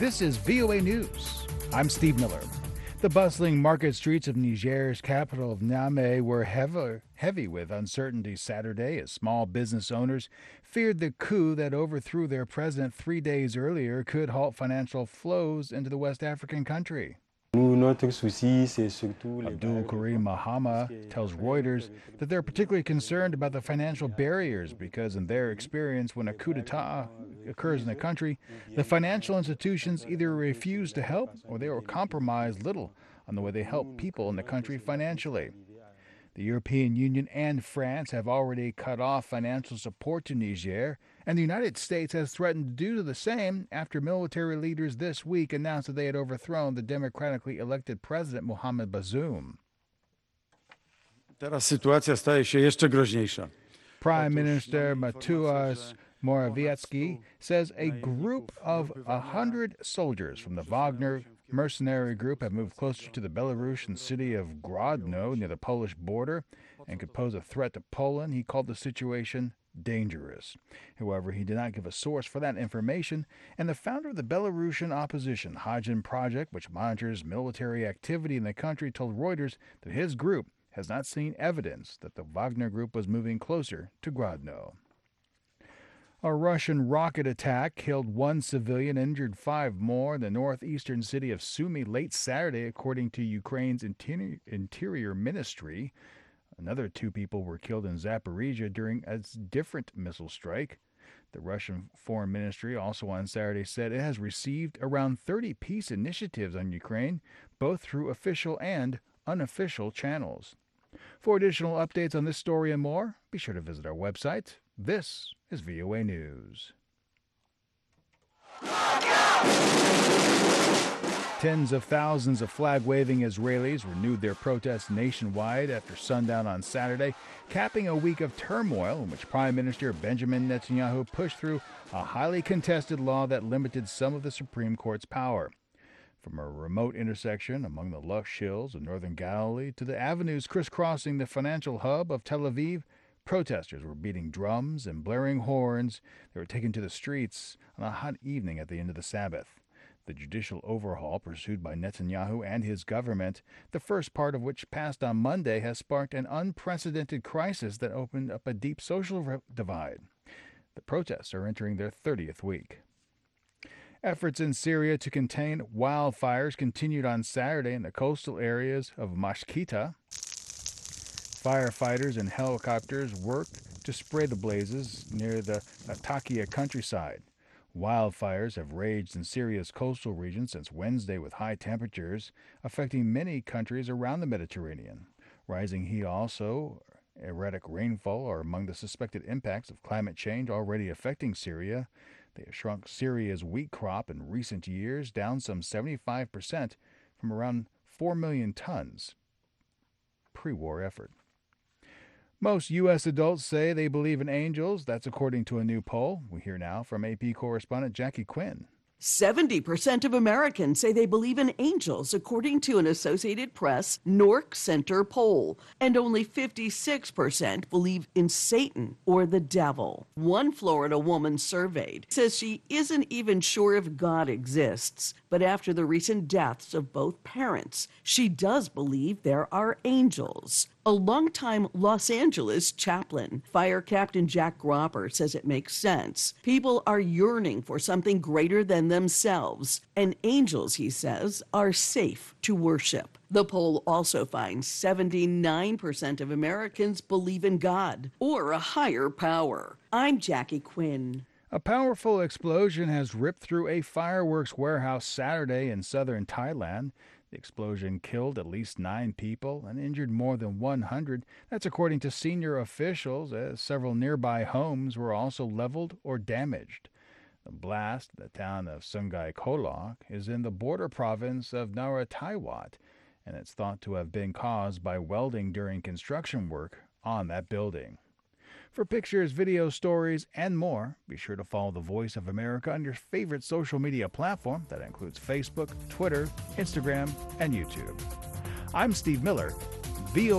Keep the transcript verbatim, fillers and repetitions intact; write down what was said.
This is V O A News. I'm Steve Miller. The bustling market streets of Niger's capital of Niamey were heavy, heavy with uncertainty Saturday as small business owners feared the coup that overthrew their president three days earlier could halt financial flows into the West African country. Abdul Karim Mahama tells Reuters that they're particularly concerned about the financial barriers because, in their experience, when a coup d'etat occurs in a country, the financial institutions either refuse to help or they will compromise little on the way they help people in the country financially. The European Union and France have already cut off financial support to Niger, and the United States has threatened to do the same after military leaders this week announced that they had overthrown the democratically elected president Mohamed Bazoum. Teraz sytuacja staje się jeszcze groźniejsza. Prime Minister Mateusz Morawiecki says a group of a hundred soldiers from the Wagner mercenary group have moved closer to the Belarusian city of Grodno near the Polish border and could pose a threat to Poland. He called the situation dangerous. However, he did not give a source for that information, and the founder of the Belarusian opposition Hajin Project, which monitors military activity in the country, told Reuters that his group has not seen evidence that the Wagner group was moving closer to Grodno. A Russian rocket attack killed one civilian, injured five more in the northeastern city of Sumy late Saturday, according to Ukraine's interior, interior ministry. Another two people were killed in Zaporizhia during a different missile strike. The Russian Foreign Ministry also on Saturday said it has received around thirty peace initiatives on Ukraine, both through official and unofficial channels. For additional updates on this story and more, be sure to visit our website. This is V O A News. Tens of thousands of flag-waving Israelis renewed their protests nationwide after sundown on Saturday, capping a week of turmoil in which Prime Minister Benjamin Netanyahu pushed through a highly contested law that limited some of the Supreme Court's power. From a remote intersection among the lush hills of northern Galilee to the avenues crisscrossing the financial hub of Tel Aviv, protesters were beating drums and blaring horns. They were taken to the streets on a hot evening at the end of the Sabbath. The judicial overhaul pursued by Netanyahu and his government, the first part of which passed on Monday, has sparked an unprecedented crisis that opened up a deep social divide. The protests are entering their thirtieth week. Efforts in Syria to contain wildfires continued on Saturday in the coastal areas of Mashkita. Firefighters and helicopters worked to spray the blazes near the Latakia countryside. Wildfires have raged in Syria's coastal region since Wednesday with high temperatures affecting many countries around the Mediterranean. Rising heat also erratic rainfall are among the suspected impacts of climate change already affecting Syria. They have shrunk Syria's wheat crop in recent years, down some seventy-five percent from around four million tons pre-war effort. Most U S adults say they believe in angels. That's according to a new poll. We hear now from A P correspondent Jackie Quinn. seventy percent of Americans say they believe in angels, according to an Associated Press Nork Center poll. And only fifty-six percent believe in Satan or the devil. One Florida woman surveyed says she isn't even sure if God exists. But after the recent deaths of both parents, she does believe there are angels. A longtime Los Angeles chaplain, Fire Captain Jack Gropper, says it makes sense. People are yearning for something greater than themselves, and angels, he says, are safe to worship. The poll also finds seventy-nine percent of Americans believe in God or a higher power. I'm Jackie Quinn. A powerful explosion has ripped through a fireworks warehouse Saturday in southern Thailand. The explosion killed at least nine people and injured more than one hundred. That's according to senior officials, as several nearby homes were also leveled or damaged. The blast, the town of Sungai Kolok, is in the border province of Narathiwat, and it's thought to have been caused by welding during construction work on that building. For pictures, video stories, and more, be sure to follow The Voice of America on your favorite social media platform. That includes Facebook, Twitter, Instagram, and YouTube. I'm Steve Miller, V O